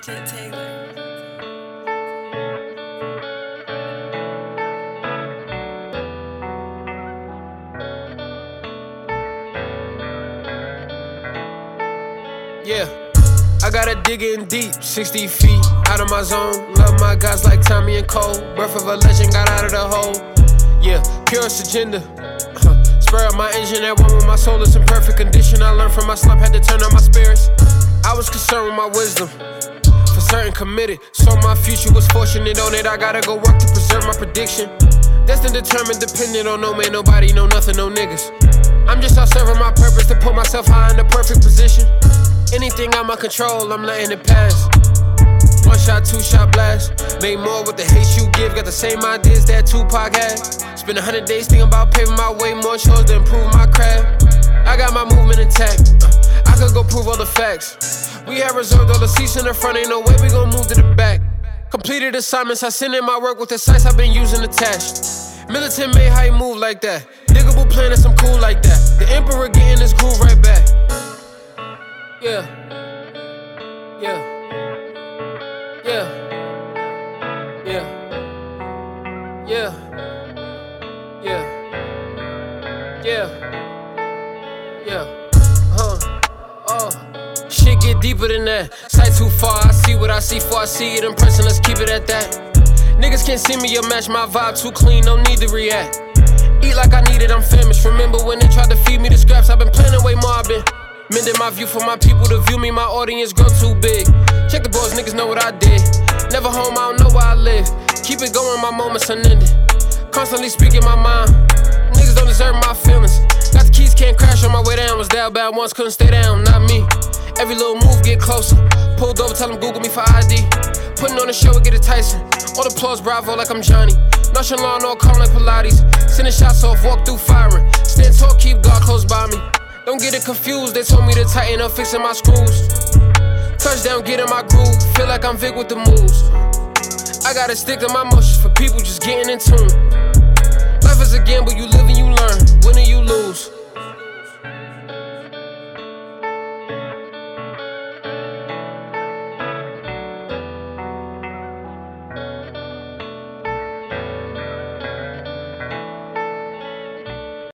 Jet Taylor. Yeah, I gotta dig in deep, 60 feet out of my zone. Love my guys like Tommy and Cole. Birth of a legend, got out of the hole. Yeah, purest agenda. Spur up my engine at one with my soul is in perfect condition. I learned from my slump, had to turn on my spirits. I was concerned with my wisdom, for certain committed. So my future was fortunate on it. I gotta go work to preserve my prediction. Destined, determined, dependent on no man, nobody, no nothing, no niggas. I'm just out serving my purpose to put myself high in the perfect position. Anything out my control, I'm letting it pass. One shot, two shot blast. Made more with the hate you give. Got the same ideas that Tupac had. Spent 100 days thinking about paving my way. More chores to improve my craft. I got my movement intact. I could go prove all the facts. We have reserved all the seats in the front. Ain't no way we gon' move to the back. Completed assignments, I sent in my work with the sites I've been using attached. Militant made how you move like that. Diggable planets, I'm cool like that. The emperor getting his groove right back. Yeah. Yeah. Yeah. Yeah. Yeah. Yeah. Yeah. Yeah. Oh. Shit get deeper than that. Sight too far, I see what I see before I see it. Impressing, let's keep it at that. Niggas can't see me or match my vibe, too clean, no need to react. Eat like I need it, I'm famished. Remember when they tried to feed me the scraps? I've been planning way more, I've been mending my view for my people to view me. My audience grow too big. Check the boys, niggas know what I did. Never home, I don't know where I live. Keep it going, my moments unending. Constantly speaking my mind. Niggas don't deserve my feelings. Got the keys, can't crash on my way down. Was down bad once, couldn't stay down, not me. Every little move get closer. Pulled over, tell them Google me for ID. Putting on a show, get it Tyson. All the applause, bravo like I'm Johnny. Nonchalant, all calm like Pilates. Sending shots off, walk through firing. Stand tall, keep God close by me. Don't get it confused, they told me to tighten up, fixing my screws. Touchdown, get in my groove. Feel like I'm Vic with the moves. I gotta stick to my motions for people just getting in tune. Life is a gamble, you live and you learn. Win or you lose.